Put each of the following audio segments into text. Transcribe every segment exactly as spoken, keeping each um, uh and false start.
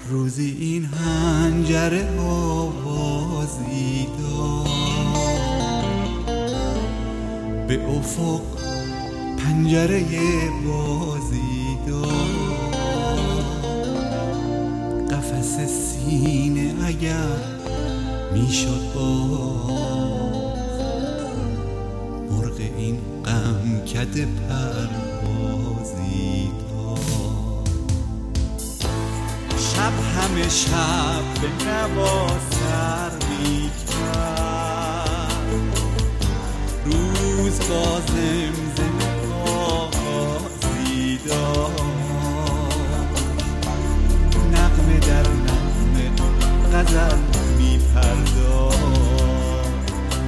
روزی این حنجره آوازی داد، به افق پنجره بازی داد. قفس سینه اگر میشد باز، مرغ این غمکده پروازی داد. شب همه شب به نوا سر میکرد، روز با زمزم آغازی داد. نغمه در نغمه غزل میپرداخت،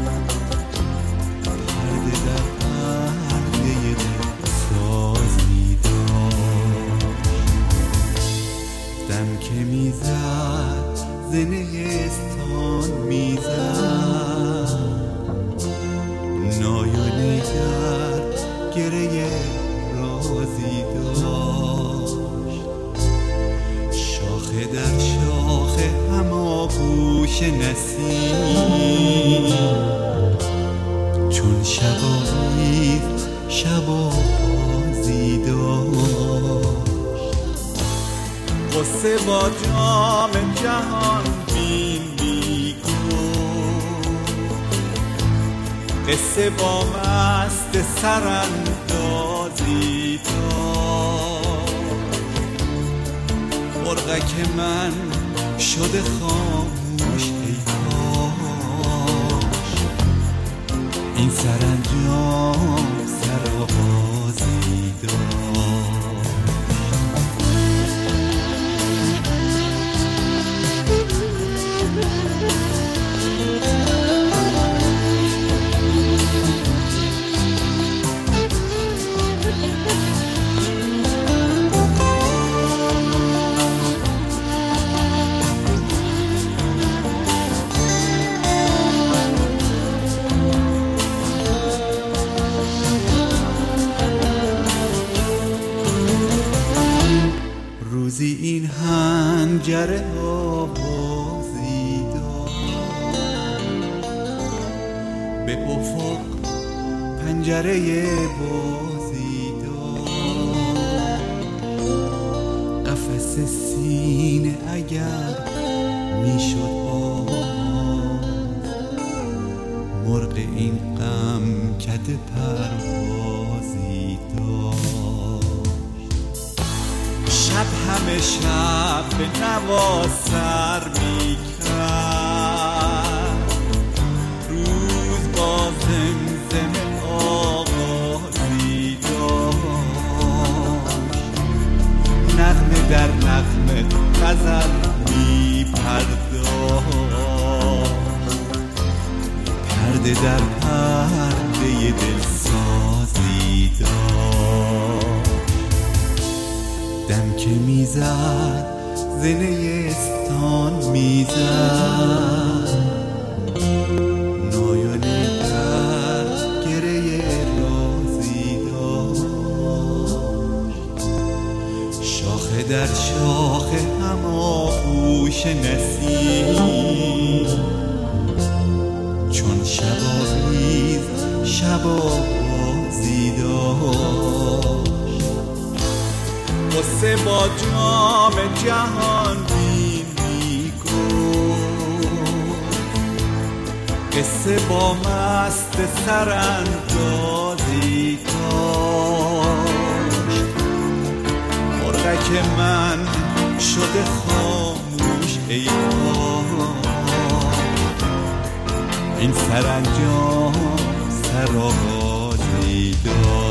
پرده در پرده دل سازی داشت. دم که میزد زنهستان میزد، نایونی در گره رازی داشت. شاخه در شاخه هماغوش نسیم، چون شبانیز شبازی داشت. قصه با جام جهان بین میگفت، قصه با مست سراندازی داشت. مرغک من شده خاموش ای کاش، این سرانجام سرآغازی داشت. روزی این حنجره آوازی داد، به افق پنجره بازی داد. قفس سینه اگر میشد باز، مرغ این غمکده پروازی داد. شب همه شب به نوا سر میکرد، روز با زمزم آغازی داشت. نغمه در نغمه غزل میپرداخت، پرده در پرده دل سازی داشت. دم که میزد زنهستان میزد، نایونی در گره رازی داشت. شاخه در شاخه هماغوش نسیم، چون شباویز شبابازی داشت. قصه با جام جهان بین میگفت، قصه با مست سراندازی داشت. مرغک من شده خاموش ای کاش، این سرانجام سرآغازی داشت.